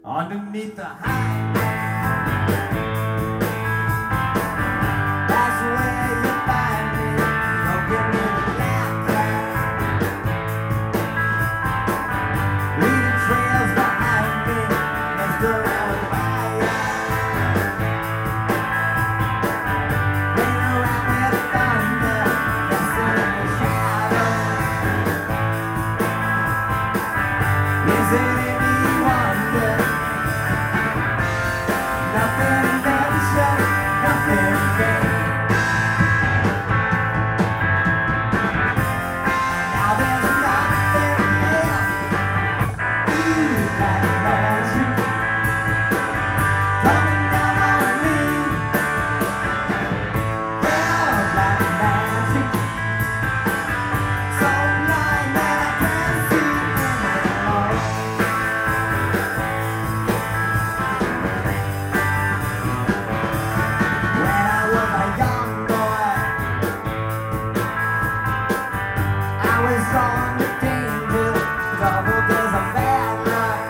Underneath the highway, that's where you find me. Don't give me the black cat, leaving trails behind me. Next door I would buy ya. Rain around with thunder, dancing in the shadows. Is it any wonder? Nothing venture, nothing gain. Now there's nothing left. Ooh, like magic coming down on me. Yeah, like magic. So blind that I can't see anymore. When I was a young boy, I was drawn to danger, double days of bad luck.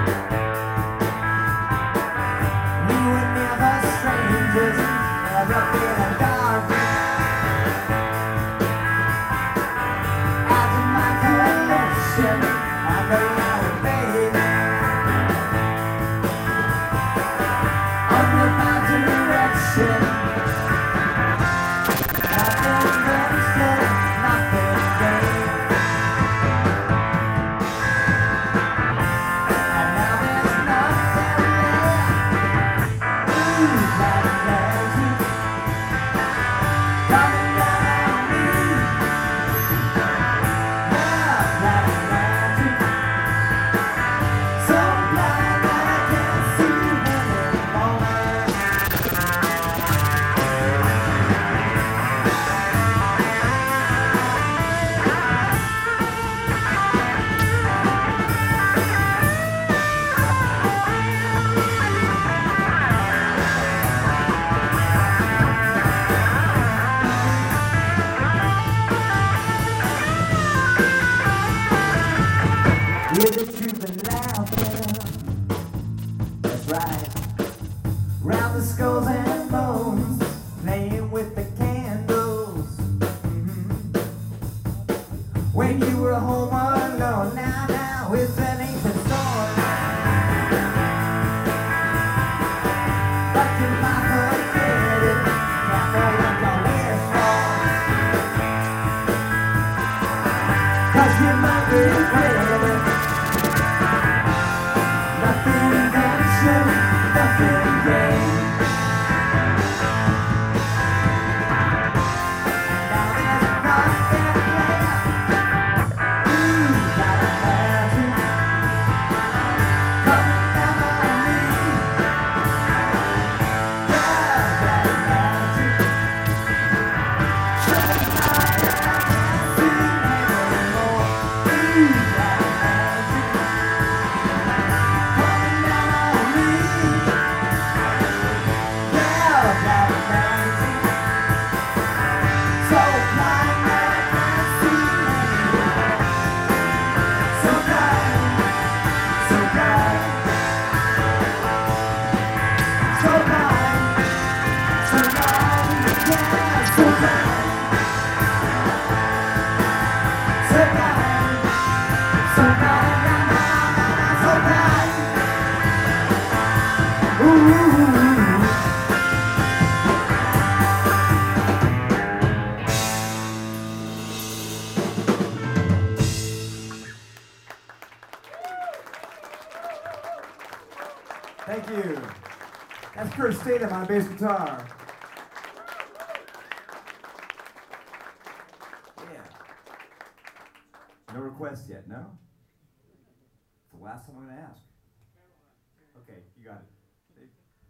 We were never strangers, never been a darkness. After my collection, I know now it faded. Under my direction, nothing ventured, nothing gained. And now there's nothing left. Ooh, like magic coming down on me. Yeah, like magic. So blind that I can't see anymore. With the truth and laughter, that's right. Round the skulls and bones, playing with the candles. When you were home alone, now it's an ancient story. But you might forget it, can't know what you're here for. 'Cause you might regret it. Nothing ventured, nothing gained. Now there's nothing left. Ooh, like magic coming down on me. Yeah, like magic. So blind that I can't see anymore. Ooh, like magic coming down on me. Yeah, like magic. So blind that I can't see anymore. So blind, so blind, so blind, so blind, yeah, so blind, so blind, so blind, so blind. Ooh. Thank you. That's Kurt Statham on bass guitar. Yeah. No requests yet, no? It's the last time I'm going to ask. Okay, you got it.